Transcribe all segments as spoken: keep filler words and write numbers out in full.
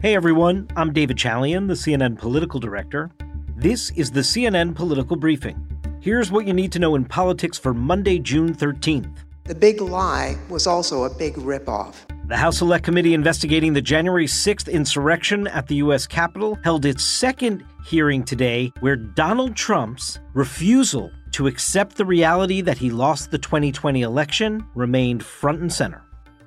Hey everyone, I'm David Chalian, the C N N political director. This is the C N N Political Briefing. Here's what you need to know in politics for Monday, June thirteenth. The big lie was also a big ripoff. The House Select Committee investigating the January sixth insurrection at the U S Capitol held its second hearing today, where Donald Trump's refusal to accept the reality that he lost the twenty twenty election remained front and center.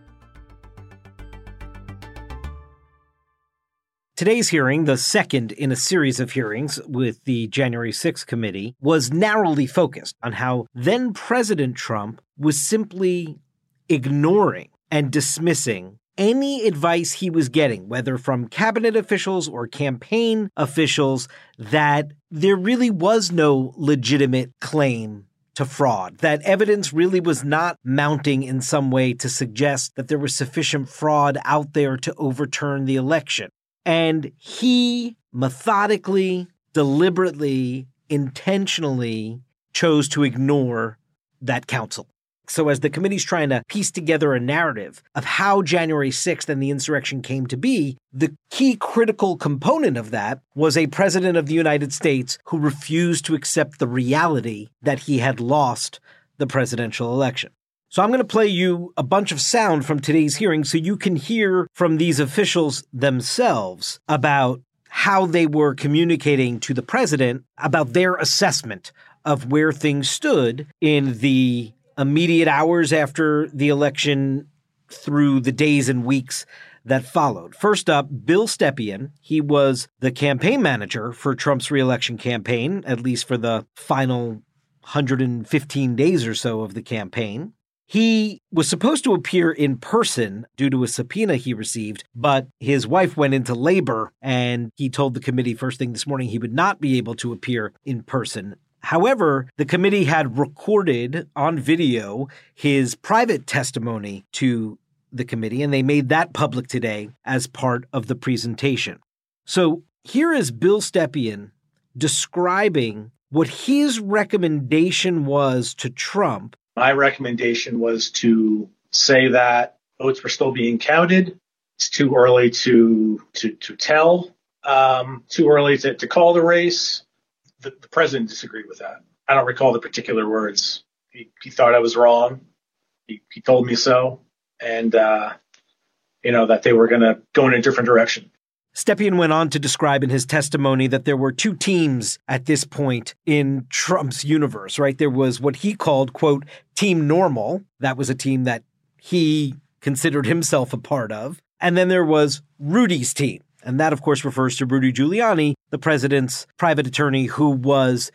Today's hearing, the second in a series of hearings with the January sixth committee, was narrowly focused on how then-President Trump was simply ignoring and dismissing any advice he was getting, whether from cabinet officials or campaign officials, that there really was no legitimate claim to fraud, that evidence really was not mounting in some way to suggest that there was sufficient fraud out there to overturn the election. And he methodically, deliberately, intentionally chose to ignore that counsel. So as the committee's trying to piece together a narrative of how January sixth and the insurrection came to be, the key critical component of that was a president of the United States who refused to accept the reality that he had lost the presidential election. So I'm going to play you a bunch of sound from today's hearing so you can hear from these officials themselves about how they were communicating to the president about their assessment of where things stood in the immediate hours after the election through the days and weeks that followed. First up, Bill Stepien. He was the campaign manager for Trump's reelection campaign, at least for the final one hundred fifteen days or so of the campaign. He was supposed to appear in person due to a subpoena he received, but his wife went into labor, and he told the committee first thing this morning he would not be able to appear in person. However, the committee had recorded on video his private testimony to the committee, and they made that public today as part of the presentation. So here is Bill Stepien describing what his recommendation was to Trump. My recommendation was to say that votes were still being counted. It's too early to to, to tell, um, too early to, to call the race. The, the president disagreed with that. I don't recall the particular words. He, he thought I was wrong. He, he told me so. And, uh, you know, that they were going to go in a different direction. Stepien went on to describe in his testimony that there were two teams at this point in Trump's universe, right? There was what he called, quote, Team Normal. That was a team that he considered himself a part of. And then there was Rudy's team. And that, of course, refers to Rudy Giuliani, the president's private attorney, who was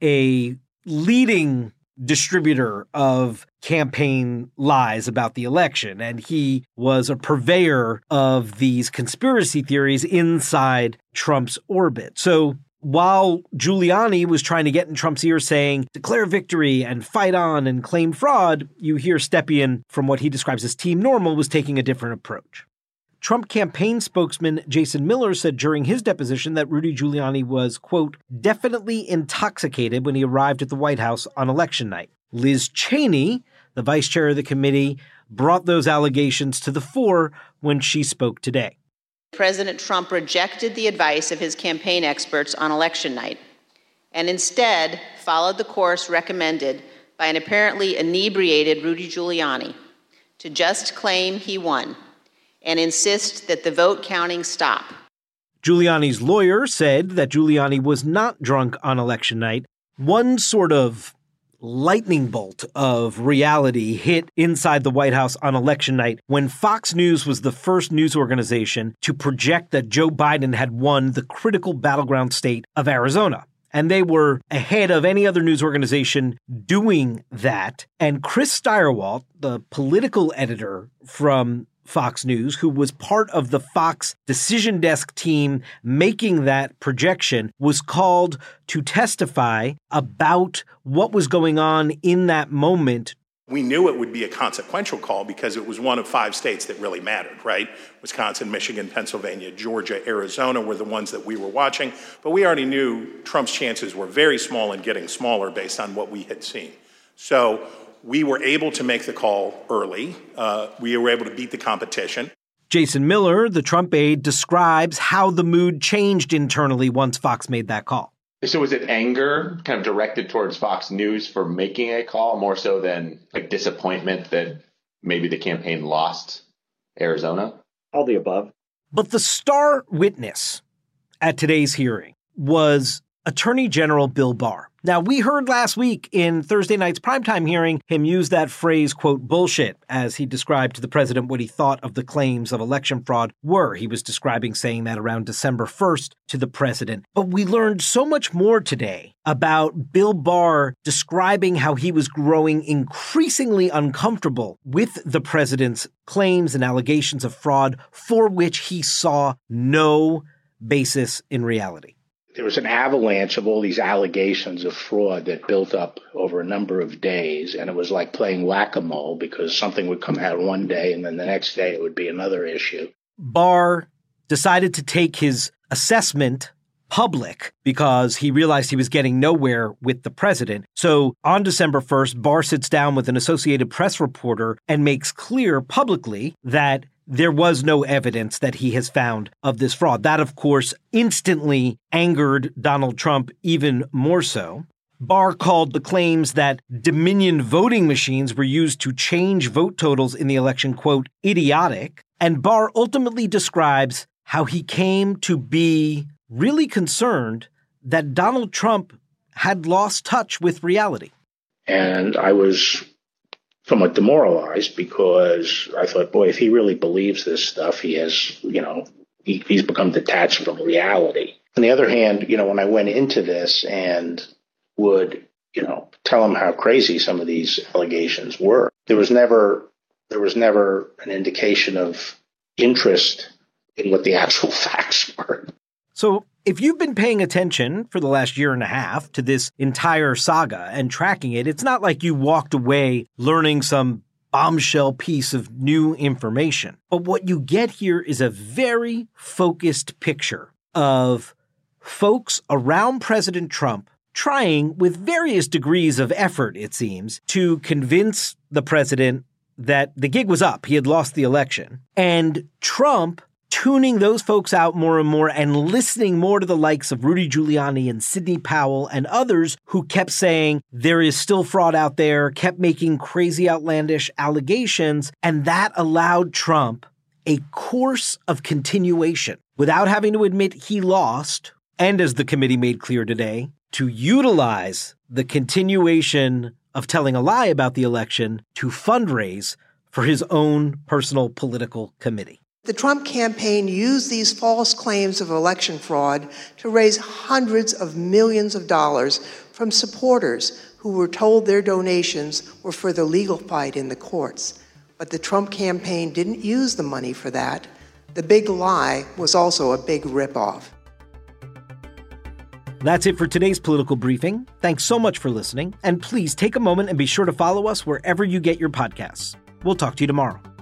a leading distributor of campaign lies about the election. And he was a purveyor of these conspiracy theories inside Trump's orbit. So while Giuliani was trying to get in Trump's ear saying, declare victory and fight on and claim fraud, you hear Stepien, from what he describes as Team Normal, was taking a different approach. Trump campaign spokesman Jason Miller said during his deposition that Rudy Giuliani was, quote, definitely intoxicated when he arrived at the White House on election night. Liz Cheney, the vice chair of the committee, brought those allegations to the fore when she spoke today. President Trump rejected the advice of his campaign experts on election night and instead followed the course recommended by an apparently inebriated Rudy Giuliani to just claim he won and insist that the vote counting stop. Giuliani's lawyer said that Giuliani was not drunk on election night. One sort of lightning bolt of reality hit inside the White House on election night when Fox News was the first news organization to project that Joe Biden had won the critical battleground state of Arizona. And they were ahead of any other news organization doing that. And Chris Stirewalt, the political editor from Fox News, who was part of the Fox decision desk team making that projection, was called to testify about what was going on in that moment. We knew it would be a consequential call because it was one of five states that really mattered, right? Wisconsin, Michigan, Pennsylvania, Georgia, Arizona were the ones that we were watching. But we already knew Trump's chances were very small and getting smaller based on what we had seen. So we were able to make the call early. Uh, we were able to beat the competition. Jason Miller, the Trump aide, describes how the mood changed internally once Fox made that call. So was it anger kind of directed towards Fox News for making a call more so than like disappointment that maybe the campaign lost Arizona? All the above. But the star witness at today's hearing was Attorney General Bill Barr. Now, we heard last week in Thursday night's primetime hearing him use that phrase, quote, bullshit, as he described to the president what he thought of the claims of election fraud were. He was describing saying that around December first to the president. But we learned so much more today about Bill Barr describing how he was growing increasingly uncomfortable with the president's claims and allegations of fraud for which he saw no basis in reality. There was an avalanche of all these allegations of fraud that built up over a number of days, and it was like playing whack-a-mole because something would come out one day and then the next day it would be another issue. Barr decided to take his assessment public because he realized he was getting nowhere with the president. So on December first, Barr sits down with an Associated Press reporter and makes clear publicly that there was no evidence that he has found of this fraud. That, of course, instantly angered Donald Trump even more so. Barr called the claims that Dominion voting machines were used to change vote totals in the election, quote, idiotic. And Barr ultimately describes how he came to be really concerned that Donald Trump had lost touch with reality. And I was somewhat demoralized because I thought, boy, if he really believes this stuff, he has, you know, he, he's become detached from reality. On the other hand, you know, when I went into this and would, you know, tell him how crazy some of these allegations were, there was never, there was never an indication of interest in what the actual facts were. So if you've been paying attention for the last year and a half to this entire saga and tracking it, it's not like you walked away learning some bombshell piece of new information. But what you get here is a very focused picture of folks around President Trump trying, with various degrees of effort, it seems, to convince the president that the gig was up. He had lost the election. And Trump tuning those folks out more and more and listening more to the likes of Rudy Giuliani and Sidney Powell and others who kept saying there is still fraud out there, kept making crazy, outlandish allegations. And that allowed Trump a course of continuation without having to admit he lost. And as the committee made clear today, to utilize the continuation of telling a lie about the election to fundraise for his own personal political committee. The Trump campaign used these false claims of election fraud to raise hundreds of millions of dollars from supporters who were told their donations were for the legal fight in the courts. But the Trump campaign didn't use the money for that. The big lie was also a big ripoff. That's it for today's political briefing. Thanks so much for listening. And please take a moment and be sure to follow us wherever you get your podcasts. We'll talk to you tomorrow.